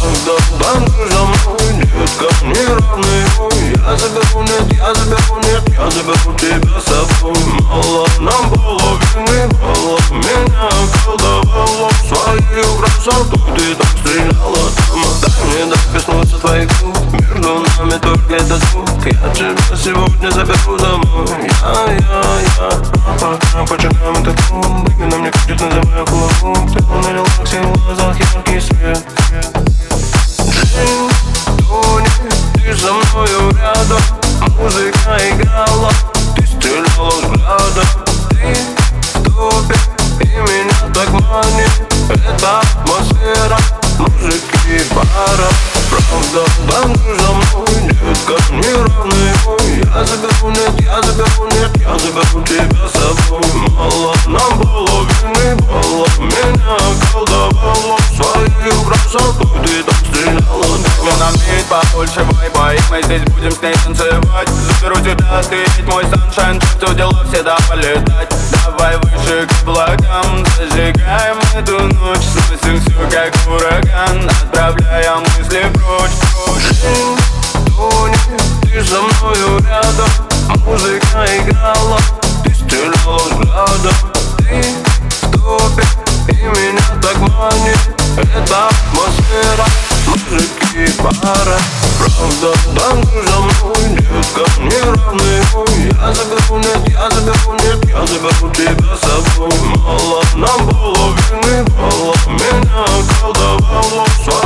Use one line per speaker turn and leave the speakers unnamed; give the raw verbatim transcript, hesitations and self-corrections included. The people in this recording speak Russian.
Правда, танцуй за мной, детка, не равный. Я заберу, нет, я заберу, нет, я заберу тебя с собой. Мало нам половины, мало меня колдовало. Свою красоту ты так стреляла дома. Дай мне дописнуться твоих губ, между нами только этот звук. Я тебя сегодня заберу домой. Я, я, я, а пока починаем этот клуб. Именно мне крутит, называя кулаком. Ты на релаксе, в глазах яркий свет. Джин, Тони, ты со мною рядом. Музыка играла, ты стреляла взглядом. Ты в топе, и меня так манит эта атмосфера музыки и пара. Правда, танцуй за мной, детка, не равный. Я заберу, нет, я заберу, нет, я заберу тебя с собой. Мало нам половины, мало меня колдовало. Свою красоту ты так стреляла дома.
Нам бить побольше вайба, и мы здесь будем с ней танцевать. Заберу тебя, ты ведь мой саншайн, черту дела всегда полетать. Давай выше к облакам, зажигаем эту ночь. Сносим все как ураган, отправляя мысли прочь, прочь.
Джин, Тони, ты со мною рядом. Музыка играла, ты стреляла взглядом. Ты в топе, и меня так манит эта атмосфера музыки и пара. Правда, танцуй за мной, детка, не равный. Я заберу, нет, я заберу, нет, я заберу тебя с собой. Мало нам половины, мало меня колдовало.